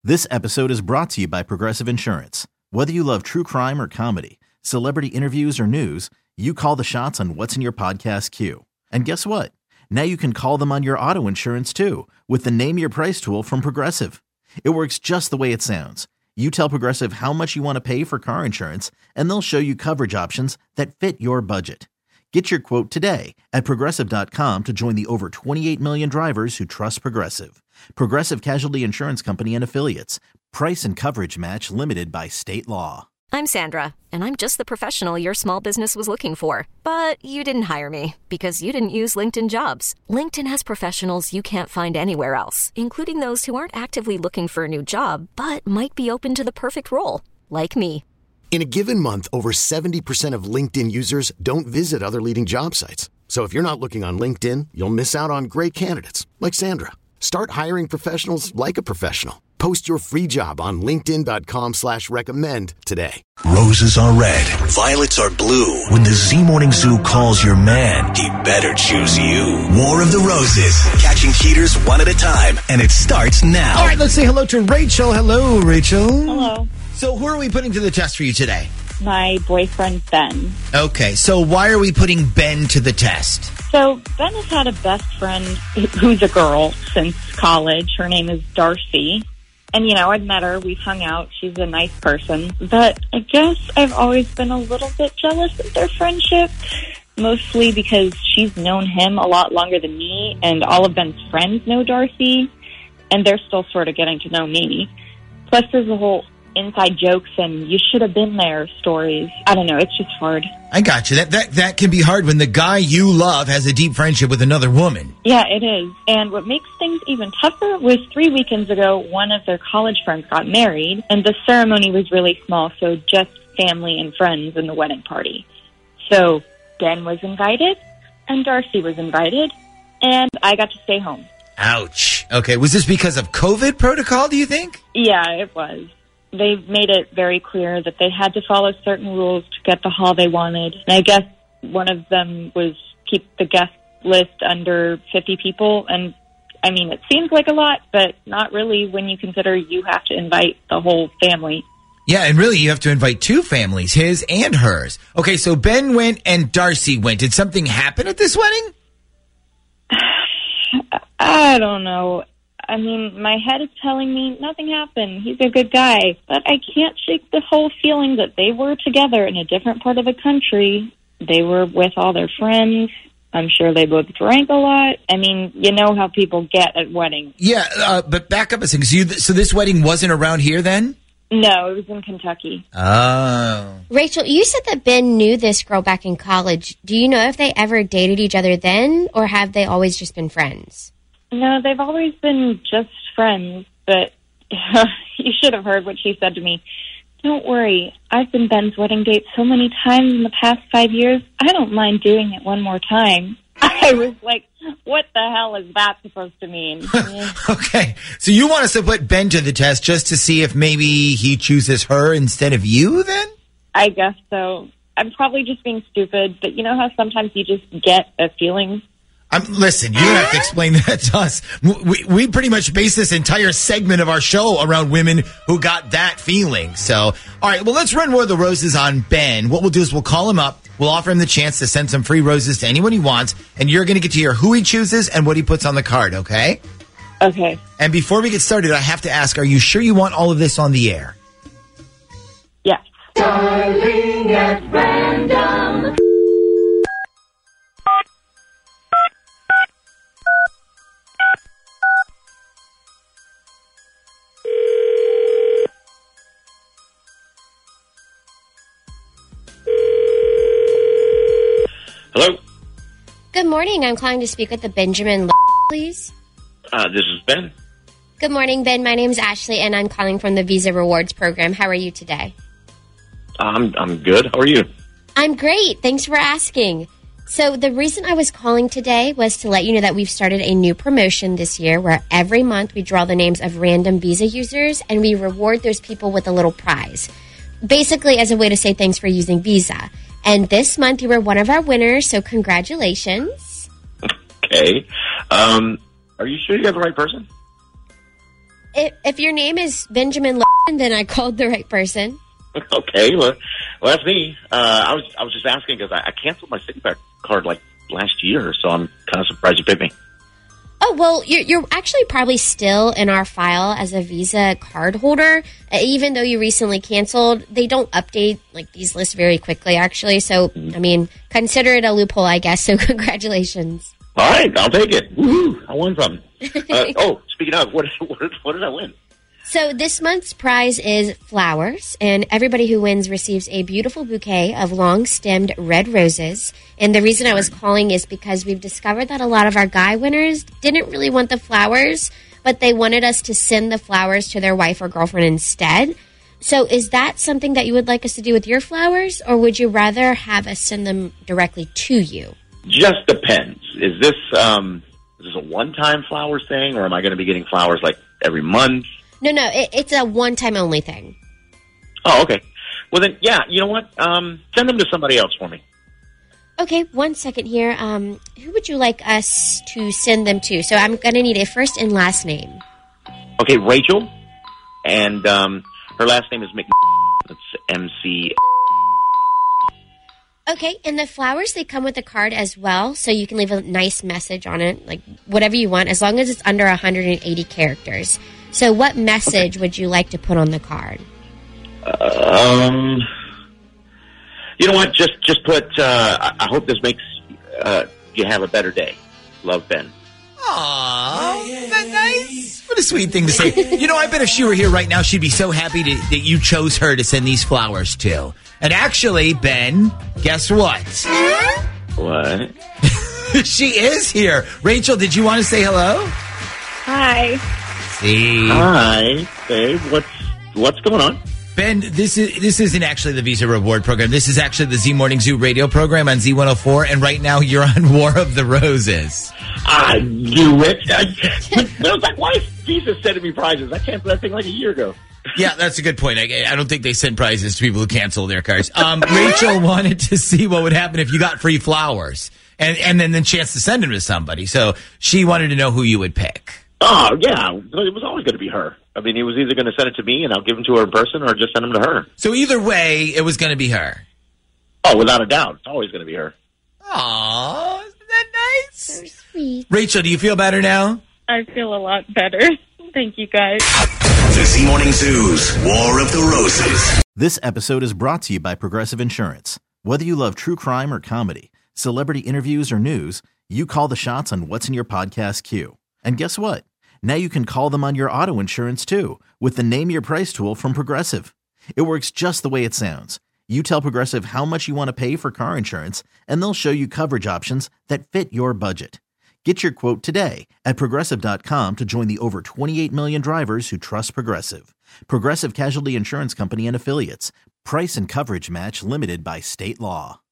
This episode is brought to you by Progressive Insurance. Whether you love true crime or comedy, celebrity interviews or news, you call the shots on what's in your podcast queue. And guess what? Now you can call them on your auto insurance too with the Name Your Price tool from Progressive. It works just the way it sounds. You tell Progressive how much you want to pay for car insurance, and they'll show you coverage options that fit your budget. Get your quote today at Progressive.com to join the over 28 million drivers who trust Progressive. Progressive Casualty Insurance Company and Affiliates. Price and coverage match limited by state law. I'm Sandra, and I'm just the professional your small business was looking for. But you didn't hire me because you didn't use LinkedIn Jobs. LinkedIn has professionals you can't find anywhere else, including those who aren't actively looking for a new job, but might be open to the perfect role, like me. In a given month, over 70% of LinkedIn users don't visit other leading job sites. So if you're not looking on LinkedIn, you'll miss out on great candidates like Sandra. Start hiring professionals like a professional. Post your free job on linkedin.com/recommend today. Roses are red, violets are blue. When the Z Morning Zoo calls your man, he better choose you. War of the Roses, catching cheaters one at a time, and it starts now. All right, let's say hello to Rachel. Hello, Rachel. Hello. So who are we putting to the test for you today? My boyfriend, Ben. Okay, so why are we putting Ben to the test? So Ben has had a best friend who's a girl since college. Her name is Darcy. And, I've met her. We've hung out. She's a nice person. But I guess I've always been a little bit jealous of their friendship, mostly because she's known him a lot longer than me, and all of Ben's friends know Darcy, and they're still sort of getting to know me. Plus, there's a whole inside jokes and you should have been there stories. I don't know. It's just hard. I got you. That can be hard when the guy you love has a deep friendship with another woman. Yeah, it is. And what makes things even tougher was 3 weekends ago, one of their college friends got married, and the ceremony was really small, so just family and friends in the wedding party. So Ben was invited, and Darcy was invited, and I got to stay home. Ouch. Okay, was this because of COVID protocol, do you think? Yeah, it was. They made it very clear that they had to follow certain rules to get the hall they wanted. And I guess one of them was keep the guest list under 50 people. And, it seems like a lot, but not really when you consider you have to invite the whole family. Yeah, and really you have to invite two families, his and hers. Okay, so Ben went and Darcy went. Did something happen at this wedding? I don't know. My head is telling me nothing happened. He's a good guy. But I can't shake the whole feeling that they were together in a different part of the country. They were with all their friends. I'm sure they both drank a lot. You know how people get at weddings. Yeah, but back up a second. So this wedding wasn't around here then? No, it was in Kentucky. Oh. Rachel, you said that Ben knew this girl back in college. Do you know if they ever dated each other then, or have they always just been friends? No, they've always been just friends, but you should have heard what she said to me. Don't worry, I've been Ben's wedding date so many times in the past 5 years, I don't mind doing it one more time. I was like, what the hell is that supposed to mean? Okay, so you want us to put Ben to the test just to see if maybe he chooses her instead of you then? I guess so. I'm probably just being stupid, but you know how sometimes you just get a feeling? Listen, you don't have to explain that to us. We pretty much base this entire segment of our show around women who got that feeling. So, all right, well, let's run War of the Roses on Ben. What we'll do is we'll call him up. We'll offer him the chance to send some free roses to anyone he wants. And you're going to get to hear who he chooses and what he puts on the card, okay? Okay. And before we get started, I have to ask, are you sure you want all of this on the air? Yes. Darling at random. Hello? Good morning. I'm calling to speak with the Benjamin, please. This is Ben. Good morning, Ben. My name's Ashley, and I'm calling from the Visa Rewards program. How are you today? I'm good. How are you? I'm great. Thanks for asking. So the reason I was calling today was to let you know that we've started a new promotion this year where every month we draw the names of random Visa users and we reward those people with a little prize. Basically as a way to say thanks for using Visa. And this month you were one of our winners, so congratulations. Okay. Are you sure you got the right person? if your name is Benjamin Levin, then I called the right person. Okay, well, that's me. I was just asking because I canceled my Citibank card like last year, so I'm kind of surprised you picked me. Oh, well, you're actually probably still in our file as a Visa card holder. Even though you recently canceled, they don't update like these lists very quickly, actually. So, I mean, consider it a loophole, I guess. So congratulations. All right, I'll take it. Woo-hoo, I won something. Speaking of, what did I win? So this month's prize is flowers, and everybody who wins receives a beautiful bouquet of long-stemmed red roses. And the reason I was calling is because we've discovered that a lot of our guy winners didn't really want the flowers, but they wanted us to send the flowers to their wife or girlfriend instead. So is that something that you would like us to do with your flowers, or would you rather have us send them directly to you? Just depends. Is this a one-time flowers thing, or am I going to be getting flowers like every month? No, it's a one-time only thing. Oh, okay. Well, then, yeah, you know what? Send them to somebody else for me. Okay, 1 second here. Who would you like us to send them to? So I'm going to need a first and last name. Okay, Rachel. And her last name is That's MC. Okay, and the flowers, they come with a card as well, so you can leave a nice message on it, like whatever you want, as long as it's under 180 characters. So what message would you like to put on the card? You know what? Just put, I hope this makes you have a better day. Love, Ben. Aww, isn't that nice? What a sweet thing to say. You know, I bet if she were here right now, she'd be so happy that you chose her to send these flowers to. And actually, Ben, guess what? What? She is here. Rachel, did you want to say hello? Hi. See. Hi, babe. What's going on? Ben, this isn't actually the Visa Reward program. This is actually the Z Morning Zoo radio program on Z104, and right now you're on War of the Roses. I knew it. I was like, why is Visa sending me prizes? I canceled that thing like a year ago. Yeah, that's a good point. I don't think they send prizes to people who cancel their cards. Rachel wanted to see what would happen if you got free flowers and then the chance to send them to somebody. So she wanted to know who you would pick. Oh, yeah. It was always going to be her. I mean, he was either going to send it to me and I'll give them to her in person or just send them to her. So either way, it was going to be her. Oh, without a doubt. It's always going to be her. Aw, isn't that nice? So sweet. Rachel, do you feel better now? I feel a lot better. Thank you, guys. The Z Morning Zoo's War of the Roses. This episode is brought to you by Progressive Insurance. Whether you love true crime or comedy, celebrity interviews or news, you call the shots on what's in your podcast queue. And guess what? Now you can call them on your auto insurance too with the Name Your Price tool from Progressive. It works just the way it sounds. You tell Progressive how much you want to pay for car insurance, and they'll show you coverage options that fit your budget. Get your quote today at Progressive.com to join the over 28 million drivers who trust Progressive. Progressive Casualty Insurance Company and Affiliates. Price and coverage match limited by state law.